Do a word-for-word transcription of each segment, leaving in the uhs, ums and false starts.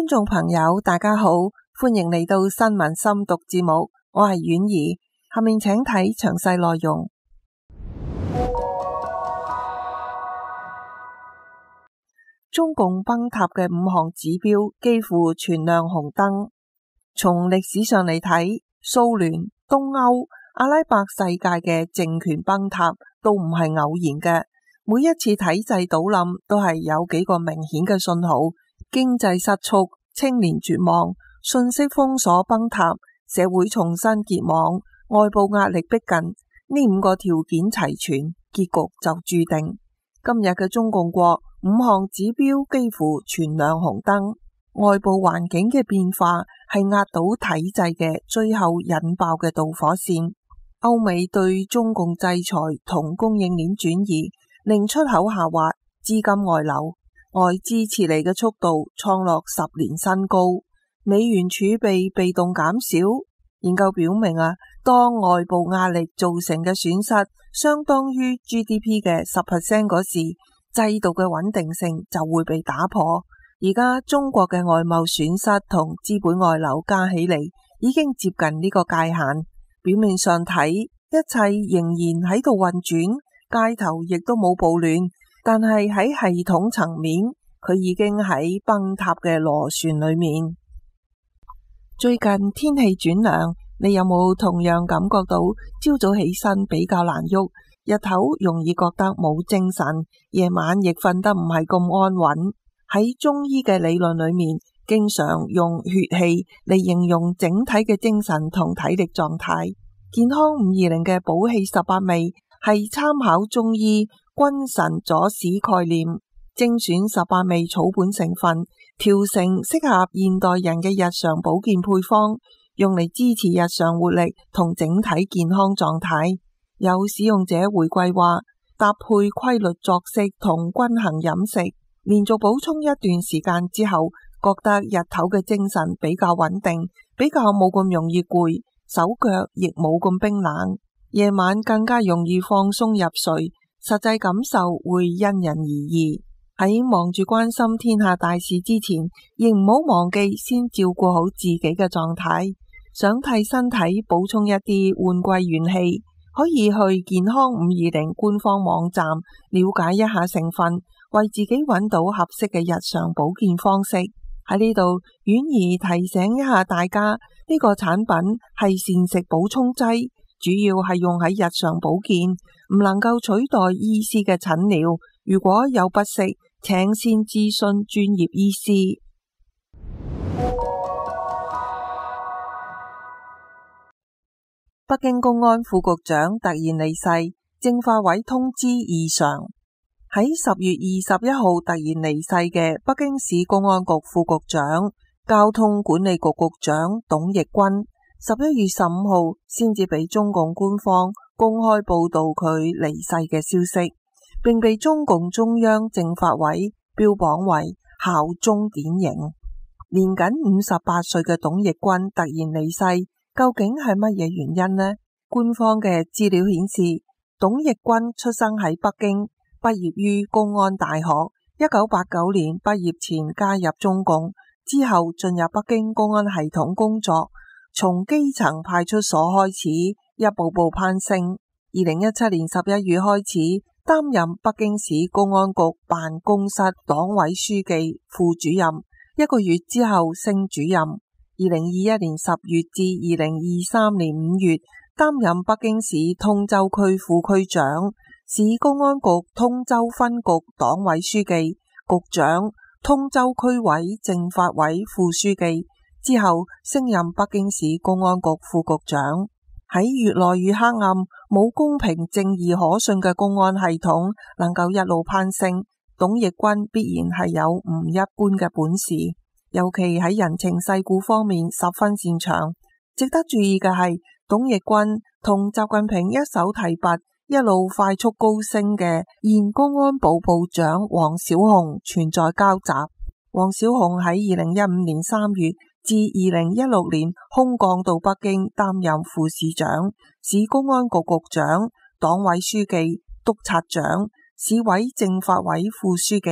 觀眾朋友大家好，歡迎嚟到新聞深讀節目，我係婉兒，下面請睇詳細內容。中共崩塌嘅五項指標幾乎全亮紅燈。從歷史上嚟睇，蘇聯、東歐、阿拉伯世界嘅政權崩塌都唔係偶然嘅，每一次體制倒冧都係有幾個明顯嘅信號：經濟失速、青年絕望、信息封鎖崩塌、社會重新結網、外部壓力逼近，呢五個條件齊全，結局就注定。今日嘅中共國五項指標幾乎全亮紅燈，外部環境嘅變化係壓倒體制嘅最後引爆嘅導火線。歐美對中共制裁同供應鏈轉移，令出口下滑，資金外流，外資撤離嘅速度創落十年新高，美元儲備被動減少。研究表明啊，當外部壓力造成嘅損失相當於 G D P 嘅十 percent 嗰時，制度嘅穩定性就會被打破。而家中國嘅外貿損失同資本外流加起嚟，已經接近呢個界限。表面上睇，一切仍然喺度運轉，街頭亦都冇暴亂，但係喺系統層面，佢已經喺崩塌嘅螺旋裏面。最近天氣轉涼，你有冇同樣感覺到朝早起身比較難喐，日頭容易覺得冇精神，夜晚亦瞓得唔係咁安穩？喺中醫嘅理論裏面，經常用血氣嚟形容整體嘅精神同體力狀態。健康五二零嘅補氣十八味係參考中醫君臣佐使概念，精選十八味草本成分，調成適合現代人嘅日常保健配方，用嚟支持日常活力同整體健康狀態。有使用者回饋話，搭配規律作息同均衡飲食，連續補充一段時間之後，覺得日頭嘅精神比較穩定，比較冇咁容易攰，手腳亦冇咁冰冷，夜晚更加容易放鬆入睡。實際感受會因人而異。喺忙住關心天下大事之前，亦唔好忘記先照顧好自己嘅狀態。想替身體補充一啲換季元氣，可以去健康五二零官方網站了解一下成分，為自己揾到合適嘅日常保健方式。喺呢度，婉兒提醒一下大家，呢個產品係膳食補充劑，主要係用喺日常保健，唔能夠取代醫師嘅診療。如果有不適，請先諮詢專業醫師。北京公安副局長突然離世，政法委通知異常。喺十月二十一號突然離世嘅北京市公安局副局長、交通管理局局長董奕君，十一月十五號先至俾中共官方公開報道佢離世嘅消息，並被中共中央政法委標榜為效忠典型。年僅五十八歲嘅董奕君突然離世，究竟係乜嘢原因呢？官方嘅資料顯示，董奕君出生喺北京，畢業於公安大學，一九八九年畢業前加入中共，之後進入北京公安系統工作，從基層派出所開始，一步步攀升。二零一七年十一月開始擔任北京市公安局辦公室黨委書記、副主任，一個月之後升主任。二零二一年十月至二零二三年五月擔任北京市通州區副區長、市公安局通州分局黨委書記、局長、通州區委政法委副書記，之後升任北京市公安局副局長。喺越來越黑暗、冇公平正義可信嘅公安系統能夠一路攀升，董奕君必然係有唔一般嘅本事，尤其喺人情世故方面十分擅長。值得注意嘅係，董奕君同習近平一手提拔、一路快速高升嘅現公安部部長王小洪存在交集。王小洪喺二零一五年三月至二零一六年空降到北京擔任副市長、市公安局局長、黨委書記、督察長、市委政法委副書記。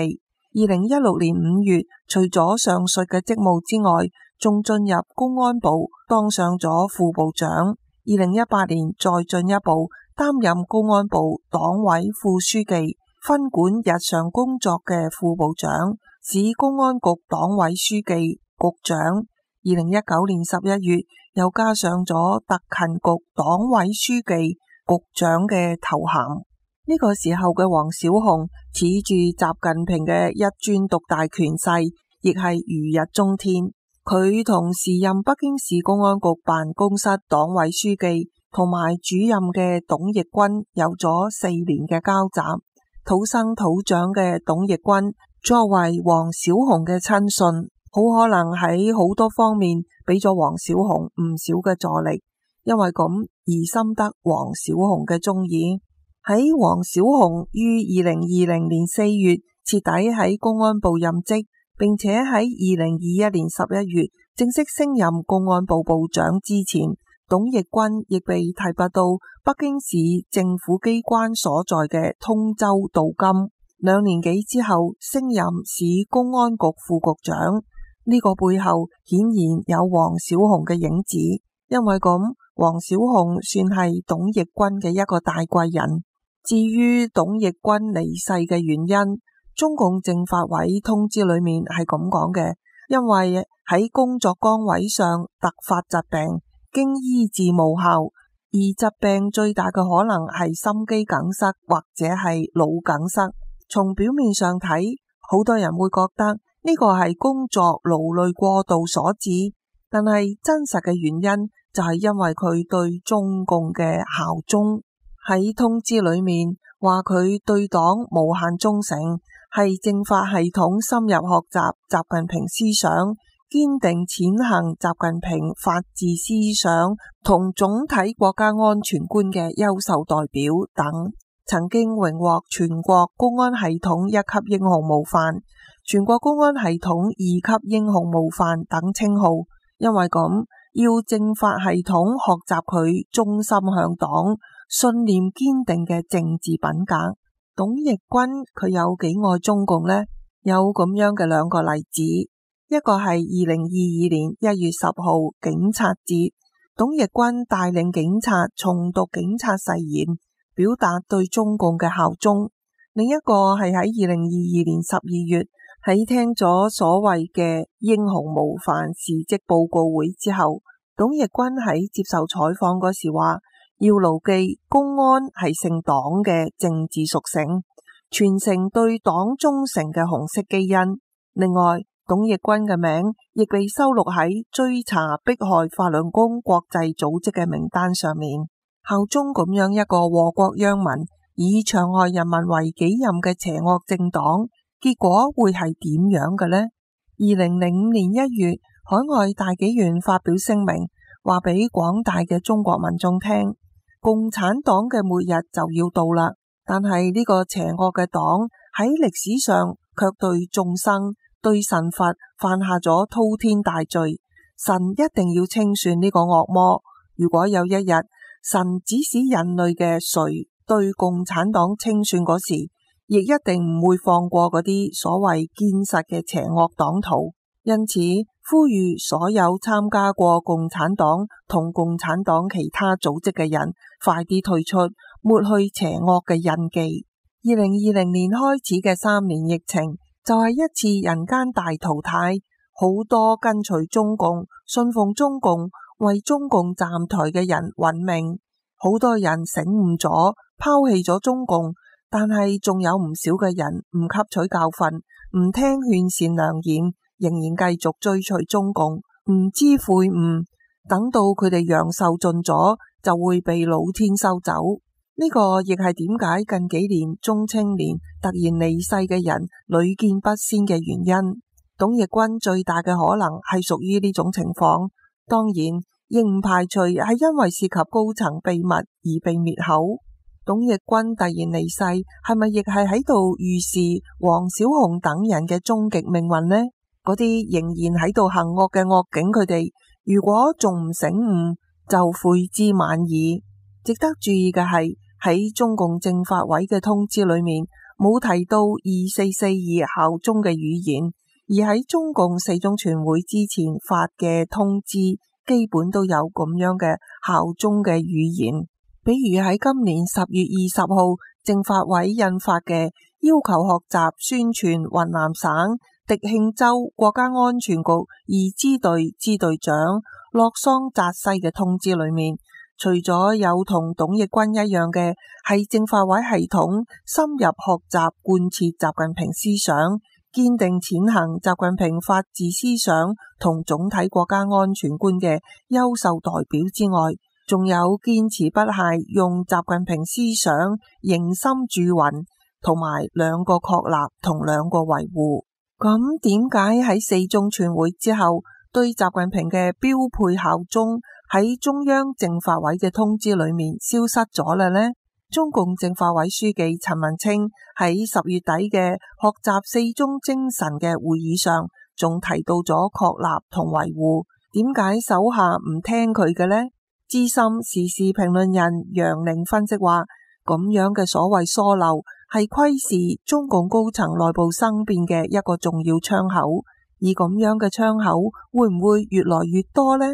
二零一六年五月，除咗上述嘅職務之外，仲進入公安部，當上咗副部長。二零一八年再進一步擔任公安部黨委副書記，分管日常工作嘅副部長，市公安局黨委書記、局長。二零一九年十一月，又加上咗特勤局黨委書記、局長嘅頭銜。呢、這個時候嘅王小洪恃住習近平嘅一尊獨大權勢，亦係如日中天。佢同時任北京市公安局辦公室黨委書記同埋主任嘅董奕君有咗四年嘅交集。土生土長嘅董奕君作為王小洪嘅親信，好可能喺好多方面俾咗王小洪唔少嘅助力，因為咁而深得王小洪嘅中意。喺王小洪於二零二零年四月徹底喺公安部任職，並且喺二零二一年十一月正式升任公安部部長之前，董奕君亦被提拔到北京市政府機關所在嘅通州道金。兩年幾之後升任市公安局副局長，呢、這個背後顯然有王小洪嘅影子。因為咁，王小洪算係董奕君嘅一個大貴人。至於董奕君離世嘅原因，中共政法委通知裏面係咁講嘅，因為喺工作崗位上突發疾病，經醫治無效，而疾病最大嘅可能係心肌梗塞或者係腦梗塞。從表面上睇，好多人會覺得呢個係工作勞累過度所致，但係真實嘅原因就係因為佢對中共嘅效忠。喺通知裏面話佢對黨無限忠誠，係政法系統深入學習習近平思想，堅定踐行習近平法治思想同總體國家安全觀嘅優秀代表等，曾經榮獲全國公安系統一級英雄模範、全國公安系統二級英雄模範等稱號。因為咁，要政法系統學習佢忠心向黨、信念堅定嘅政治品格。董奕君佢有幾愛中共呢？有咁樣嘅兩個例子，一個係二零二二年一月十號警察節，董奕君帶領警察重讀警察誓言，表達對中共嘅效忠。另一個係喺二零二二年十二月，喺聽咗所謂嘅英雄模範事蹟報告會之後，董奕君喺接受採訪嗰時話，要牢記公安係姓黨嘅政治屬性，傳承對黨忠誠嘅紅色基因。另外，董奕君嘅名亦被收錄喺追查迫害法輪功國際組織嘅名單上面。效忠咁樣一個禍國殃民、以戕害人民為己任嘅邪惡政黨，結果會係點樣嘅呢？二零零五年一月，海外大紀元發表聲明，話俾廣大嘅中國民眾聽，共產黨嘅末日就要到啦。但係呢個邪惡嘅黨喺歷史上卻對眾生、對神佛犯下咗滔天大罪。神一定要清算呢個惡魔。如果有一日神指使人類嘅誰對共產黨清算嗰時，亦一定唔會放過嗰啲所謂堅實嘅邪惡黨徒。因此，呼籲所有參加過共產黨同共產黨其他組織嘅人，快啲退出，抹去邪惡嘅印記。二零二零年開始嘅三年疫情，就係一次人間大淘汰。好多跟隨中共、信奉中共、為中共站台嘅人殞命，好多人醒悟咗，拋棄咗中共，但係仲有唔少嘅人唔吸取教訓，唔聽勸善良言，仍然繼續追隨中共，唔知悔悟，等到佢哋陽壽盡咗，就會被老天收走。呢、這個亦係點解近幾年中青年突然離世嘅人屢見不鮮嘅原因。董奕君最大嘅可能係屬於呢種情況，當然亦唔排除係因為涉及高層秘密而被滅口。董奕君突然離世，係咪亦係喺度預示王小洪等人嘅終極命運呢？嗰啲仍然喺度行惡嘅惡警，佢哋如果仲唔醒悟，就悔之晚矣。值得注意嘅係，喺中共政法委嘅通知裏面冇提到二四四二效忠嘅語言，而喺中共四中全會之前發嘅通知，基本都有咁樣嘅效忠嘅語言。比如喺今年十月二十號，政法委印發嘅要求學習宣傳雲南省迪慶州國家安全局二支隊支隊長洛桑扎西嘅通知裏面，除咗有同董奕君一樣嘅係政法委系統深入學習貫徹習近平思想，堅定踐行習近平法治思想同總體國家安全觀嘅優秀代表之外，仲有堅持不懈用習近平思想凝心鑄魂，同埋兩個確立同兩個維護。咁點解喺四中全會之後，對習近平嘅標配效忠喺中央政法委嘅通知裏面消失咗啦呢？中共政法委書記陳文清喺十月底嘅學習四中精神嘅會議上，仲提到咗確立同維護。點解手下唔聽佢嘅呢？資深時事評論人楊寧分析話，咁樣嘅所謂疏漏係窺視中共高層內部生變嘅一個重要窗口，而咁樣嘅窗口會唔會越來越多呢？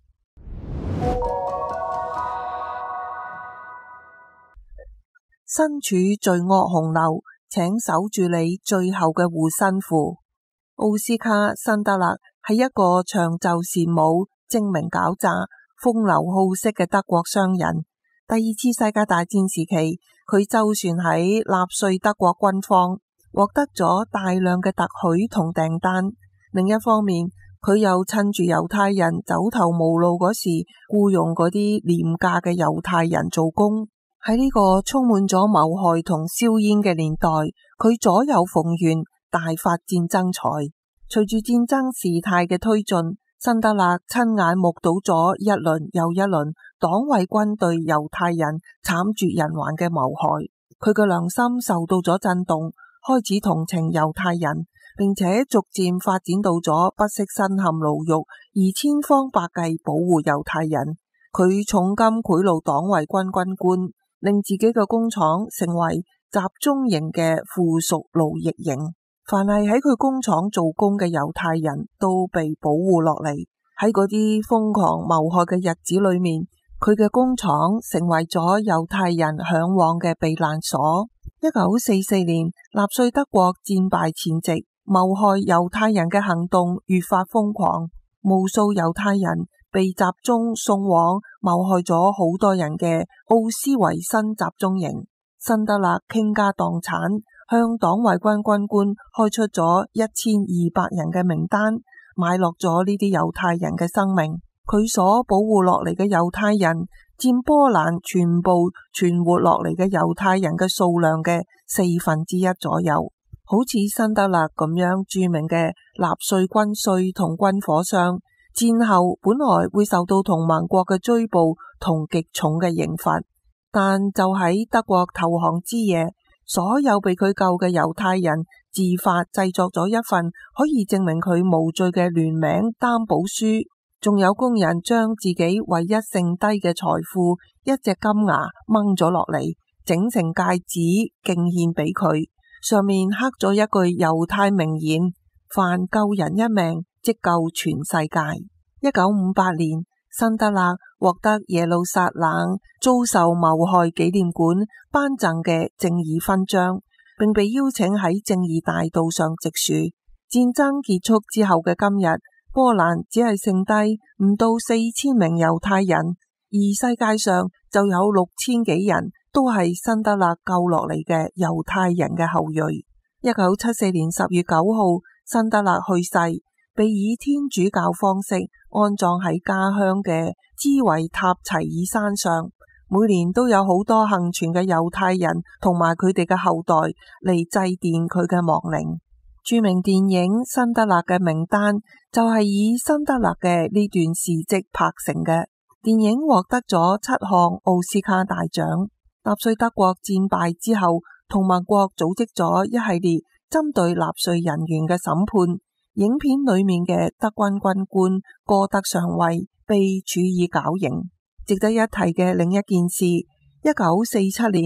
身處罪惡洪流，請守住你最後嘅護身符。奧斯卡·辛德勒係一個長袖善舞、精明狡詐、風流好色嘅德國商人。第二次世界大戰時期，佢周旋喺納粹德國軍方，獲得咗大量嘅特許同訂單。另一方面，佢又趁住猶太人走投無路嗰時，僱傭嗰啲廉價嘅猶太人做工。喺呢個充滿咗謀害同硝煙嘅年代，佢左右逢源，大發戰爭財。隨住戰爭事態嘅推進，辛德勒親眼目睹咗一輪又一輪黨衛軍對猶太人慘絕人寰嘅謀害，佢嘅良心受到咗震動，開始同情猶太人，並且逐漸發展到咗不惜身陷牢獄而千方百計保護猶太人。佢重金賄賂黨衛軍軍官，令自己嘅工廠成為集中營嘅附屬勞役營。凡係喺佢工廠做工嘅猶太人都被保護落嚟。喺嗰啲瘋狂謀害嘅日子裏面，佢嘅工廠成為咗猶太人向往嘅避難所。一九四四年，納粹德國戰敗前夕，謀害猶太人嘅行動越發瘋狂，無數猶太人被集中送往謀害咗好多人嘅奧斯維辛集中營。辛德勒傾家蕩產，向黨衛軍軍官開出咗一千二百人嘅名單，買落咗呢啲猶太人嘅生命。佢所保護落嚟嘅猶太人，佔波蘭全部存活落嚟嘅猶太人嘅數量嘅四分之一左右。好似辛德勒咁樣著名嘅納粹軍帥同軍火商，戰後本來會受到同盟國嘅追捕同極重嘅刑罰，但就喺德國投降之夜，所有被佢救嘅猶太人自發製作咗一份可以證明佢無罪嘅聯名擔保書，仲有工人將自己唯一剩低嘅財富一隻金牙掹咗落嚟，整成戒指敬獻俾佢，上面刻咗一句猶太名言：凡救人一命，即救全世界。一九五八年，辛德勒獲得耶路撒冷遭受謀害紀念館頒贈嘅正義勳章，並被邀請喺正義大道上植樹。戰爭結束之後嘅今日，波蘭只係剩低唔到四千名猶太人，而世界上就有六千幾人都係辛德勒救落嚟嘅猶太人嘅後裔。一九七四年十月九號，辛德勒去世，被以天主教方式安葬喺家鄉嘅茲維塔齊爾山上。每年都有好多幸存嘅猶太人同埋佢哋嘅後代嚟祭奠佢嘅亡靈。著名電影《辛德勒嘅名單》就係以辛德勒嘅呢段事蹟拍成嘅。電影獲得咗七項奧斯卡大獎。納粹德國戰敗之後，同盟國組織咗一系列針對納粹人員嘅審判。影片裏面嘅德軍軍官戈德上尉被處以絞刑。值得一提嘅另一件事，一九四七年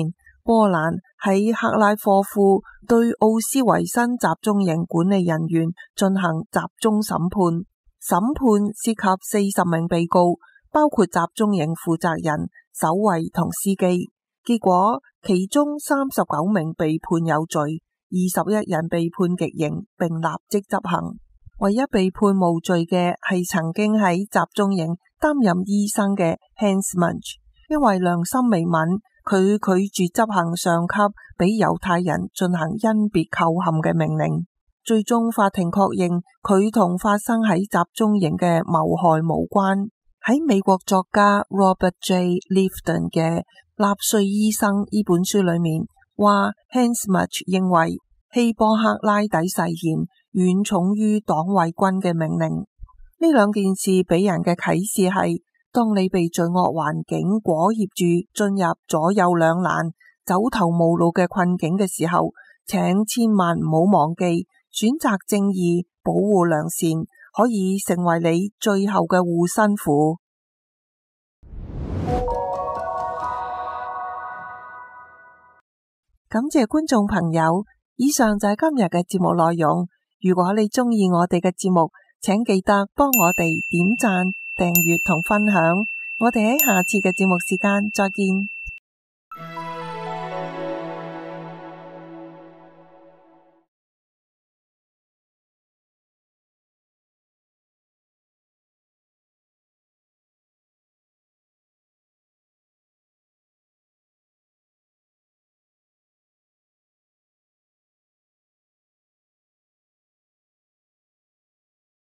波蘭喺克拉科夫對奧斯維辛集中營管理人員進行集中審判，審判涉及四十名被告，包括集中營負責人、守衛同司機。結果其中三十九名被判有罪，二十一人被判極刑並立即執行。唯一被判無罪嘅係曾經喺集中營擔任醫生嘅 Hans Münch， 因為良心未泯，佢拒絕執行上級俾猶太人進行甄別扣陷嘅命令。最終法庭確認佢同發生喺集中營嘅謀害無關。喺美國作家 Robert J. Lifton 嘅《納粹醫生》呢本書裏面話 Hans Münch 認為希波克拉底誓言遠重於黨衛軍嘅命令。呢兩件事俾人嘅啟示係，當你被罪惡環境裹挾住進入左右兩難、走投無路嘅困境嘅時候，請千萬唔好忘記選擇正義、保護良善，可以成為你最後嘅護身符。感謝觀眾朋友，以上就係今日嘅節目內容。如果你鍾意我哋嘅節目，請記得幫我哋點讚、訂閱同分享。我哋喺下次嘅節目時間再見。